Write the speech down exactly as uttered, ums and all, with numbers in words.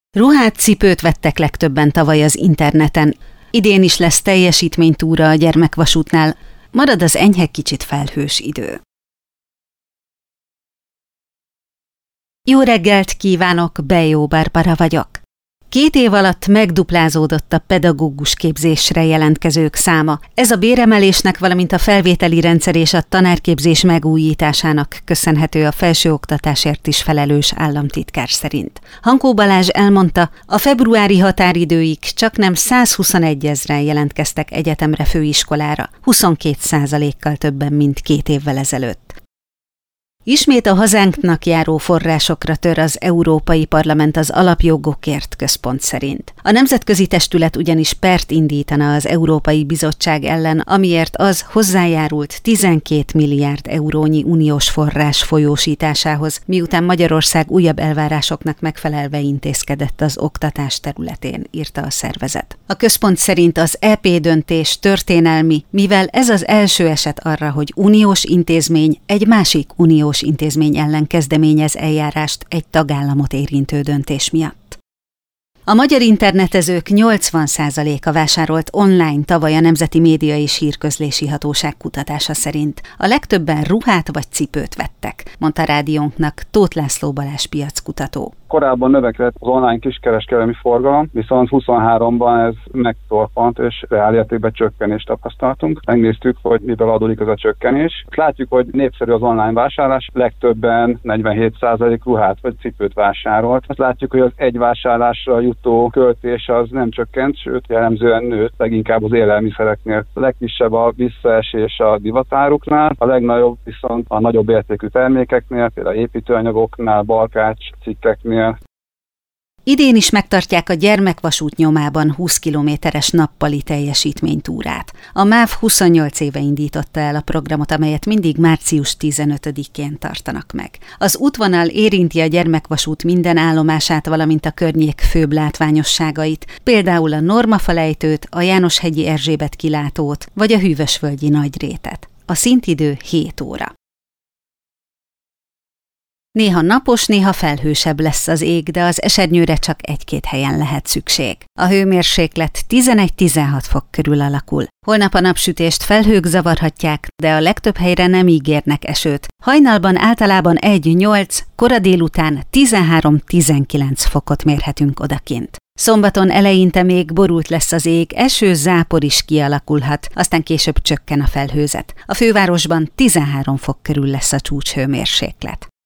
Ruhát, cipőt vettek legtöbben tavaly az interneten. Idén is lesz teljesítménytúra a gyermekvasútnál, marad az enyhe kicsit felhős idő. Jó reggelt kívánok, Bejó Barbara vagyok. Két év alatt megduplázódott a pedagógus képzésre jelentkezők száma. Ez a béremelésnek, valamint a felvételi rendszer és a tanárképzés megújításának köszönhető a felsőoktatásért is felelős államtitkár szerint. Hankó Balázs elmondta, a februári határidőig csaknem százhuszonegy ezren jelentkeztek egyetemre, főiskolára, huszonkét százalékkal többen, mint két évvel ezelőtt. Ismét a hazánknak járó forrásokra tör az Európai Parlament az Alapjogokért Központ szerint. A nemzetközi testület ugyanis pert indítana az Európai Bizottság ellen, amiért az hozzájárult tizenkét milliárd eurónyi uniós forrás folyósításához, miután Magyarország újabb elvárásoknak megfelelve intézkedett az oktatás területén, írta a szervezet. A központ szerint az é pé döntés történelmi, mivel ez az első eset arra, hogy uniós intézmény egy másik uniós intézmény ellen kezdeményez eljárást egy tagállamot érintő döntés miatt. A magyar internetezők nyolcvan százaléka vásárolt online tavaly a Nemzeti Média és Hírközlési Hatóság kutatása szerint. A legtöbben ruhát vagy cipőt vettek, mondta rádiónknak Tóth László Balázs piackutató. Korábban növekedett az online kiskereskedelmi forgalom, viszont huszonháromban ez megtorpant, és reálértékben csökkenést tapasztaltunk. Megnéztük, hogy miből adódik ez a csökkenés. Látjuk, hogy népszerű az online vásárlás, legtöbben negyvenhét százalék ruhát vagy cipőt vásárolt. Azt látjuk, hogy az egy vásárlásra jutó költés az nem csökkent, sőt jellemzően nőtt, leginkább az élelmiszereknél. A legkisebb a visszaesés a divatáruknál, a legnagyobb viszont a nagyobb értékű termékeknél, például építőanyagoknál, barkács cikkeknél. Idén is megtartják a gyermekvasút nyomában húsz kilométeres nappali teljesítménytúrát. A MÁV huszonnyolc éve indította el a programot, amelyet mindig március tizenötödikén tartanak meg. Az útvonal érinti a gyermekvasút minden állomását, valamint a környék főbb látványosságait, például a Normafalejtőt, a Jánoshegyi Erzsébet kilátót vagy a Hűvösvölgyi Nagyrétet. A szintidő hét óra. Néha napos, néha felhősebb lesz az ég, de az esernyőre csak egy-két helyen lehet szükség. A hőmérséklet tizenegy-tizenhat fok körül alakul. Holnap a napsütést felhők zavarhatják, de a legtöbb helyre nem ígérnek esőt. Hajnalban általában egy-nyolc, kora délután tizenhárom-tizenkilenc fokot mérhetünk odakint. Szombaton eleinte még borult lesz az ég, eső, zápor is kialakulhat, aztán később csökken a felhőzet. A fővárosban tizenhárom fok körül lesz a csúcshőmérséklet.